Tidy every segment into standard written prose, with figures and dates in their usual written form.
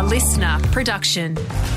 listener production.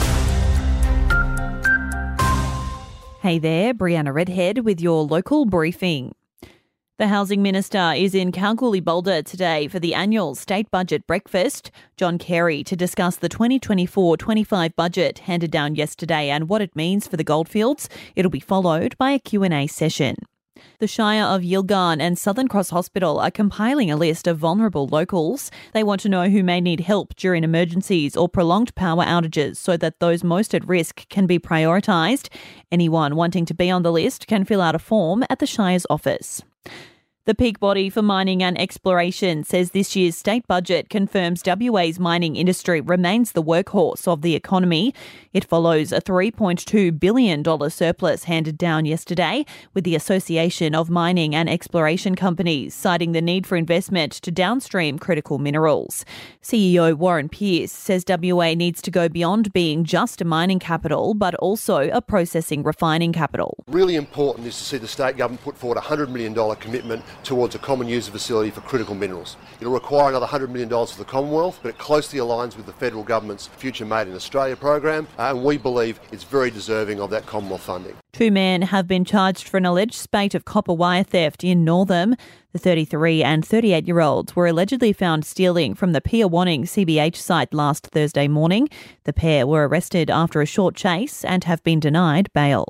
Hey there, Brianna Redhead with your local briefing. The Housing Minister is in Kalgoorlie-Boulder today for the annual State Budget Breakfast. John Carey to discuss the 2024-25 budget handed down yesterday and what it means for the goldfields. It'll be followed by a Q&A session. The Shire of Yilgarn and Southern Cross Hospital are compiling a list of vulnerable locals. They want to know who may need help during emergencies or prolonged power outages so that those most at risk can be prioritised. Anyone wanting to be on the list can fill out a form at the Shire's office. The peak body for mining and exploration says this year's state budget confirms WA's mining industry remains the workhorse of the economy. It follows a $3.2 billion surplus handed down yesterday, with the Association of Mining and Exploration Companies citing the need for investment to downstream critical minerals. CEO Warren Pearce says WA needs to go beyond being just a mining capital, but also a processing refining capital. Really important is to see the state government put forward a $100 million commitment towards a common user facility for critical minerals. It'll require another $100 million for the Commonwealth, but it closely aligns with the federal government's Future Made in Australia program, and we believe it's very deserving of that Commonwealth funding. Two men have been charged for an alleged spate of copper wire theft in Northam. The 33 and 38-year-olds were allegedly found stealing from the Peerwanning CBH site last Thursday morning. The pair were arrested after a short chase and have been denied bail.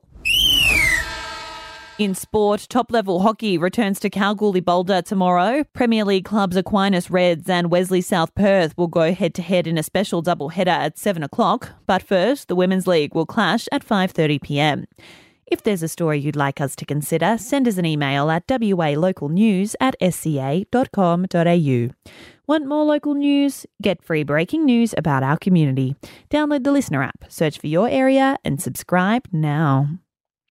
In sport, top-level hockey returns to Kalgoorlie-Boulder tomorrow. Premier League clubs Aquinas Reds and Wesley South Perth will go head-to-head in a special doubleheader at 7 o'clock. But first, the Women's League will clash at 5:30pm. If there's a story you'd like us to consider, send us an email at walocalnews@sca.com.au. Want more local news? Get free breaking news about our community. Download the Listener app, search for your area and subscribe now.